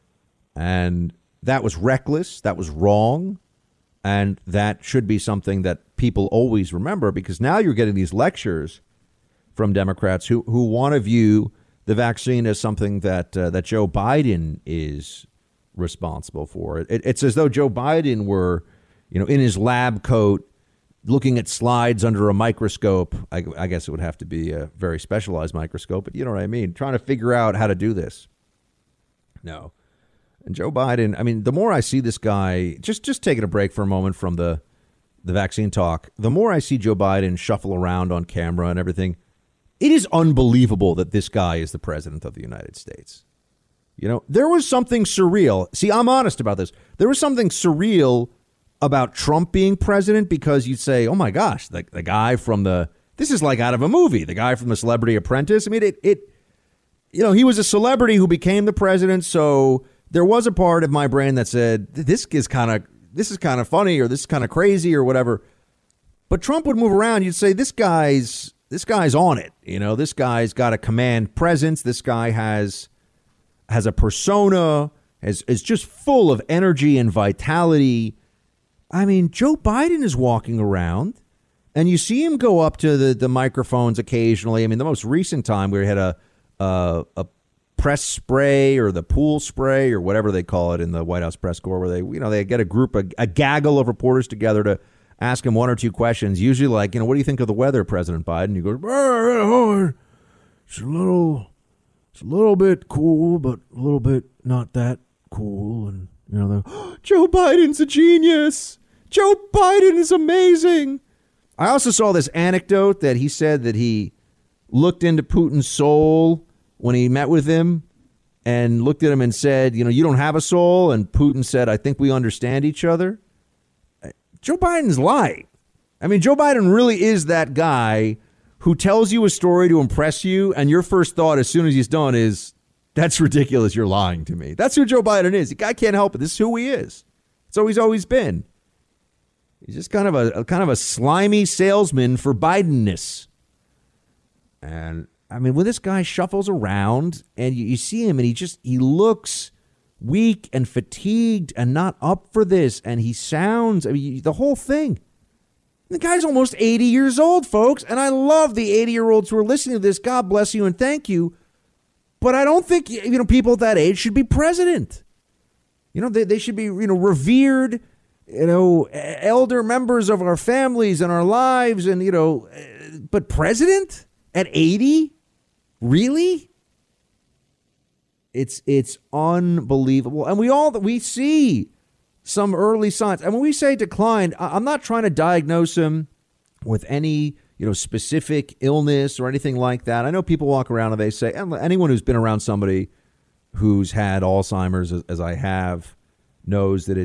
And that was reckless. That was wrong. And that should be something that people always remember, because now you're getting these lectures from Democrats who want to view the vaccine as something that Joe Biden is responsible for. It's as though Joe Biden were, in his lab coat, looking at slides under a microscope. I guess it would have to be a very specialized microscope, but you know what I mean? Trying to figure out how to do this. No. And Joe Biden, I mean, the more I see this guy, just taking a break for a moment from the vaccine talk, the more I see Joe Biden shuffle around on camera and everything, it is unbelievable that this guy is the president of the United States. You know, there was something surreal. See, I'm honest about this. There was something surreal about Trump being president because you'd say, oh, my gosh, the guy from this is like out of a movie, the guy from The Celebrity Apprentice. I mean, he was a celebrity who became the president. So there was a part of my brain that said, this is kind of funny or this is kind of crazy or whatever. But Trump would move around. You'd say, this guy's on it. You know, this guy's got a command presence. This guy has a persona, is just full of energy and vitality. I mean, Joe Biden is walking around and you see him go up to the microphones occasionally. I mean, the most recent time we had a press spray or the pool spray or whatever they call it in the White House press corps where they get a gaggle of reporters together to ask him one or two questions, usually like, what do you think of the weather, President Biden? He goes, it's a little bit cool, but a little bit not that cool. And, Joe Biden's a genius. Joe Biden is amazing. I also saw this anecdote that he said that he looked into Putin's soul when he met with him and looked at him and said, you don't have a soul. And Putin said, I think we understand each other. Joe Biden's lying. I mean, Joe Biden really is that guy who tells you a story to impress you. And your first thought as soon as he's done is, that's ridiculous. You're lying to me. That's who Joe Biden is. The guy can't help it. This is who he is. It's always been. He's just kind of a slimy salesman for Bidenness. And I mean, when this guy shuffles around and you see him and he looks weak and fatigued and not up for this. And he sounds, the whole thing. The guy's almost 80 years old, folks. And I love the 80-year-olds who are listening to this. God bless you and thank you. But I don't think, people at that age should be president. They should be, revered, elder members of our families and our lives. And, but president at 80? Really? It's unbelievable. And we see some early signs. And when we say decline, I'm not trying to diagnose him with any, specific illness or anything like that. I know people walk around and they say, anyone who's been around somebody who's had Alzheimer's, as I have, knows that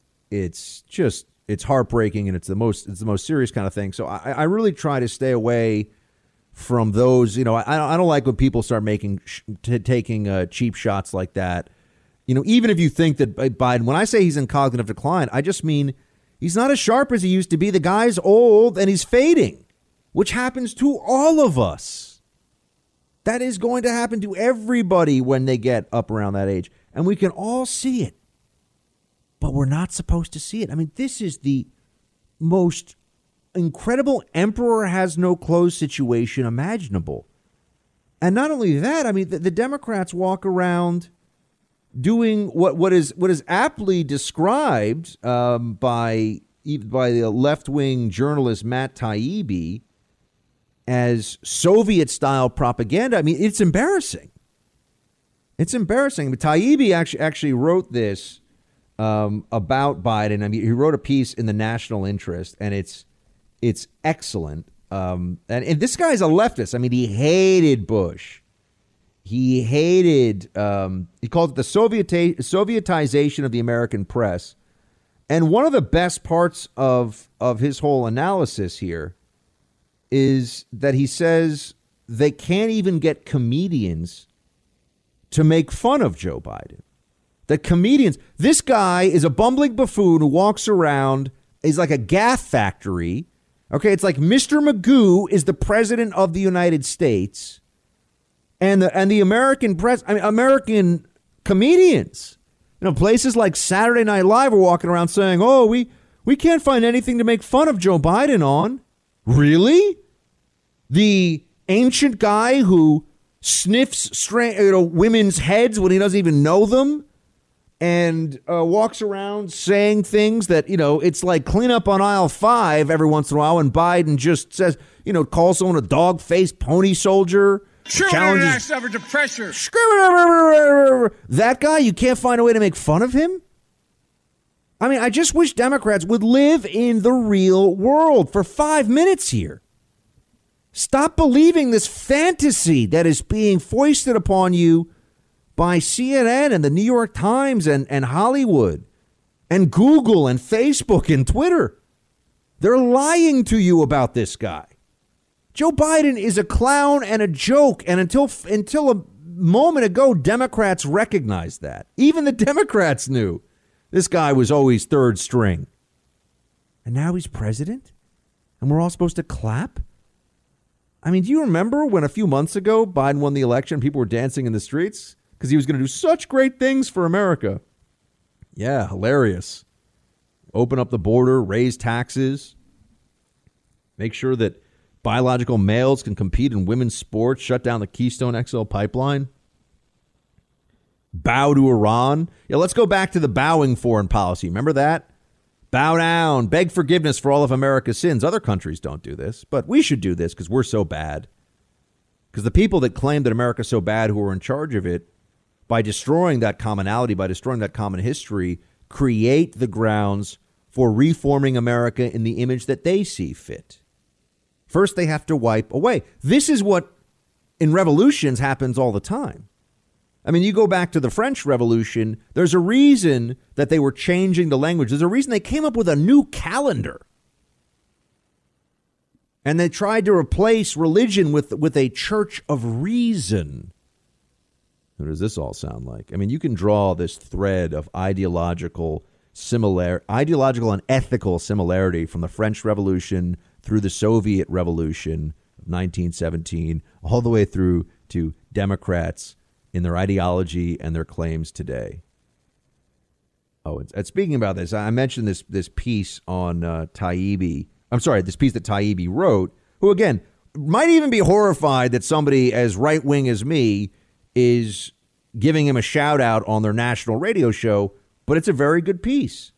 it's heartbreaking and it's the most serious kind of thing. So I really try to stay away from those. I don't like when people start taking cheap shots like that. Even if you think that Biden, when I say he's in cognitive decline, I just mean he's not as sharp as he used to be. The guy's old and he's fading, which happens to all of us. That is going to happen to everybody when they get up around that age. And we can all see it. But we're not supposed to see it. I mean, this is the most incredible emperor has no clothes situation imaginable. And not only that, I mean, the Democrats walk around doing what is aptly described by the left-wing journalist Matt Taibbi as Soviet-style propaganda. I mean, it's embarrassing. It's embarrassing. But Taibbi actually wrote this about Biden. I mean, he wrote a piece in the National Interest, and it's excellent. And this guy's a leftist. I mean, he hated Bush. He hated, he called it the Sovietization of the American press. And one of the best parts of his whole analysis here is that he says they can't even get comedians to make fun of Joe Biden. The comedians, this guy is a bumbling buffoon who walks around, is like a gaff factory. Okay, it's like Mr. Magoo is the president of the United States, and the American press, American comedians, places like Saturday Night Live are walking around saying, "Oh, we can't find anything to make fun of Joe Biden on." Really? The ancient guy who sniffs women's heads when he doesn't even know them, and walks around saying things that, it's like clean up on aisle 5 every once in a while when Biden just says, calls someone a dog-faced pony soldier. Challenges over to pressure. That guy, you can't find a way to make fun of him? I mean, I just wish Democrats would live in the real world for 5 minutes here. Stop believing this fantasy that is being foisted upon you by CNN and the New York Times and Hollywood and Google and Facebook and Twitter. They're lying to you about this guy. Joe Biden is a clown and a joke. And until a moment ago, Democrats recognized that. Even the Democrats knew this guy was always third string. And now he's president? And we're all supposed to clap? I mean, do you remember when a few months ago Biden won the election, people were dancing in the streets because he was going to do such great things for America? Yeah, hilarious. Open up the border, raise taxes, make sure that biological males can compete in women's sports, shut down the Keystone XL pipeline, bow to Iran. Yeah, let's go back to the bowing foreign policy. Remember that? Bow down, beg forgiveness for all of America's sins. Other countries don't do this, but we should do this because we're so bad. Because the people that claim that America's so bad who are in charge of it, by destroying that commonality, by destroying that common history, create the grounds for reforming America in the image that they see fit. First, they have to wipe away. This is what in revolutions happens all the time. I mean, you go back to the French Revolution, there's a reason that they were changing the language. There's a reason they came up with a new calendar. And they tried to replace religion with a church of reason. What does this all sound like? I mean, you can draw this thread of ideological and ethical similarity from the French Revolution through the Soviet Revolution of 1917, all the way through to Democrats in their ideology and their claims today. Oh, and speaking about this, I mentioned this piece on Taibbi. I'm sorry, this piece that Taibbi wrote, who, again, might even be horrified that somebody as right-wing as me is giving him a shout out on their national radio show, but it's a very good piece.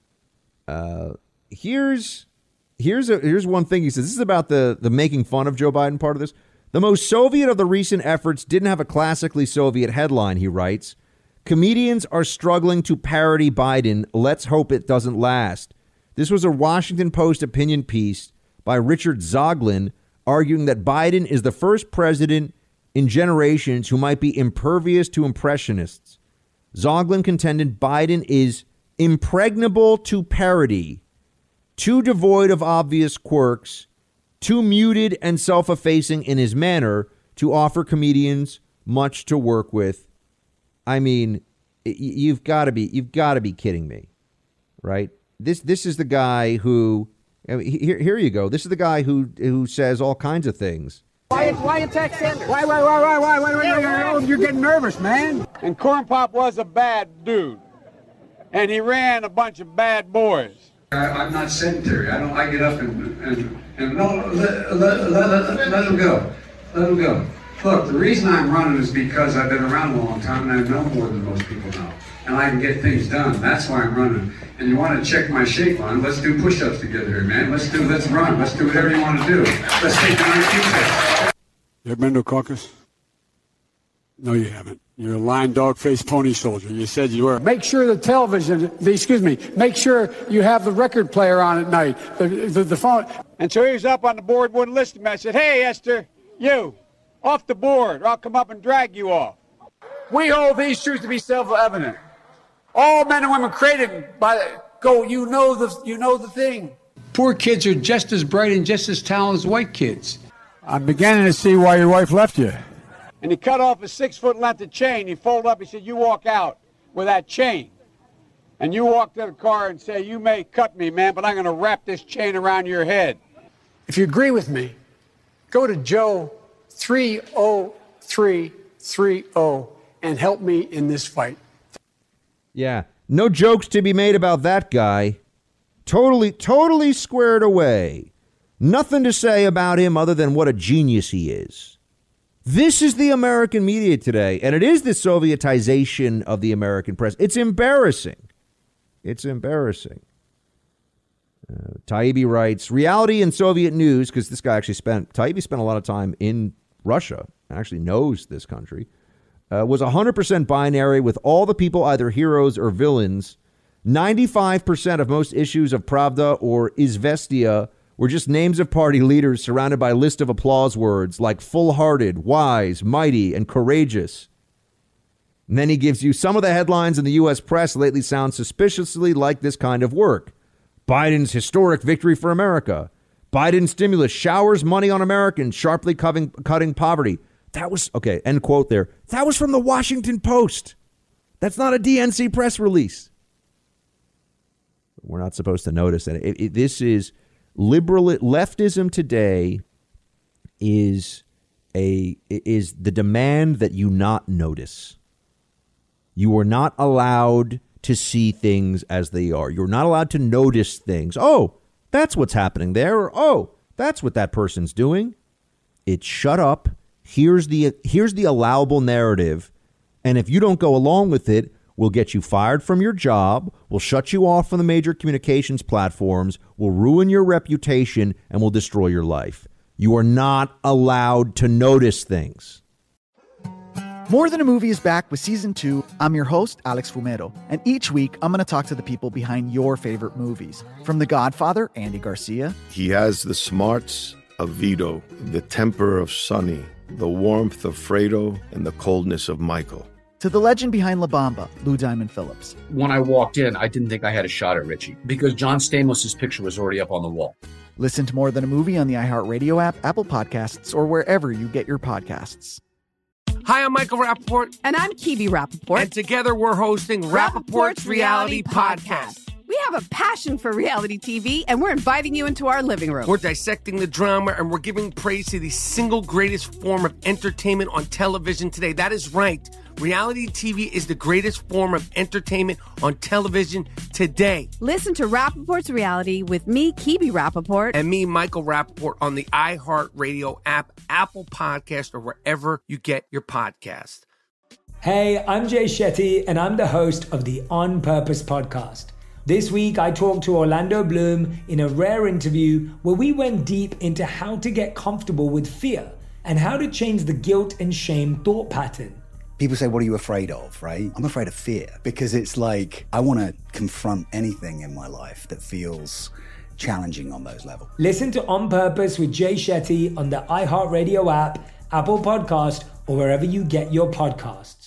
Here's one thing he says. This is about the making fun of Joe Biden part of this. The most Soviet of the recent efforts didn't have a classically Soviet headline, he writes. Comedians are struggling to parody Biden. Let's hope it doesn't last. This was a Washington Post opinion piece by Richard Zoglin arguing that Biden is the first president in generations who might be impervious to impressionists. Zoglin contended Biden is impregnable to parody, too devoid of obvious quirks, too muted and self-effacing in his manner to offer comedians much to work with. I mean, you've got to be kidding me, right? This is the guy who, here you go. This is the guy who says all kinds of things. Why attack Sanders? Why? You're getting nervous, man. And Corn Pop was a bad dude, and he ran a bunch of bad boys. I'm not sedentary. I get up and no, let him go. Let him go. Look, the reason I'm running is because I've been around a long time and I know more than most people know. And I can get things done. That's why I'm running. And you want to check my shape on, let's do push-ups together here, man. Let's run. Let's do whatever you want to do. Let's take the IQ test. You ever been to a caucus? No, you haven't. You're a lying dog-faced pony soldier. You said you were. Make sure make sure you have the record player on at night, the phone. And so he was up on the board, wouldn't listen to me. I said, hey, Esther, you, off the board, or I'll come up and drag you off. We hold these truths to be self-evident. All men and women created by you know the thing. Poor kids are just as bright and just as talented as white kids. I'm beginning to see why your wife left you. And he cut off a 6-foot length of chain. He folded up. He said, you walk out with that chain. And you walk to the car and say, you may cut me, man, but I'm going to wrap this chain around your head. If you agree with me, go to Joe 30330 and help me in this fight. Yeah, no jokes to be made about that guy. Totally squared away. Nothing to say about him other than what a genius he is. This is the American media today, and it is the Sovietization of the American press. It's embarrassing. It's embarrassing. Taibbi writes, reality in Soviet news, because this guy actually Taibbi spent a lot of time in Russia actually knows this country, was 100% binary, with all the people either heroes or villains. 95% of most issues of Pravda or Izvestia were just names of party leaders surrounded by a list of applause words like full-hearted, wise, mighty, and courageous. And then he gives you some of the headlines in the U.S. press lately sound suspiciously like this kind of work. Biden's historic victory for America. Biden stimulus showers money on Americans, sharply cutting poverty. That was, okay, end quote there. That was from the Washington Post. That's not a DNC press release. We're not supposed to notice that. This is leftism today is the demand that you not notice. You are not allowed to see things as they are. You're not allowed to notice things. Oh, that's what's happening there. Or, oh, that's what that person's doing. It's shut up. Here's the allowable narrative. And if you don't go along with it, we'll get you fired from your job. We'll shut you off from the major communications platforms. We'll ruin your reputation and we'll destroy your life. You are not allowed to notice things. More Than a Movie is back with Season 2. I'm your host, Alex Fumero, and each week I'm going to talk to the people behind your favorite movies. From The Godfather, Andy Garcia. He has the smarts of Vito, the temper of Sonny, the warmth of Fredo, and the coldness of Michael. To the legend behind La Bamba, Lou Diamond Phillips. When I walked in, I didn't think I had a shot at Richie because John Stamos' picture was already up on the wall. Listen to More Than a Movie on the iHeartRadio app, Apple Podcasts, or wherever you get your podcasts. Hi, I'm Michael Rappaport. And I'm Kibi Rappaport. And together we're hosting Rappaport's Reality Podcast. We have a passion for reality TV, and we're inviting you into our living room. We're dissecting the drama, and we're giving praise to the single greatest form of entertainment on television today. That is right. Reality TV is the greatest form of entertainment on television today. Listen to Rappaport's Reality with me, Kibi Rappaport. And me, Michael Rappaport, on the iHeartRadio app, Apple Podcast, or wherever you get your podcast. Hey, I'm Jay Shetty, and I'm the host of the On Purpose podcast. This week, I talked to Orlando Bloom in a rare interview where we went deep into how to get comfortable with fear and how to change the guilt and shame thought pattern. People say, what are you afraid of, right? I'm afraid of fear because it's like I want to confront anything in my life that feels challenging on those levels. Listen to On Purpose with Jay Shetty on the iHeartRadio app, Apple Podcast, or wherever you get your podcasts.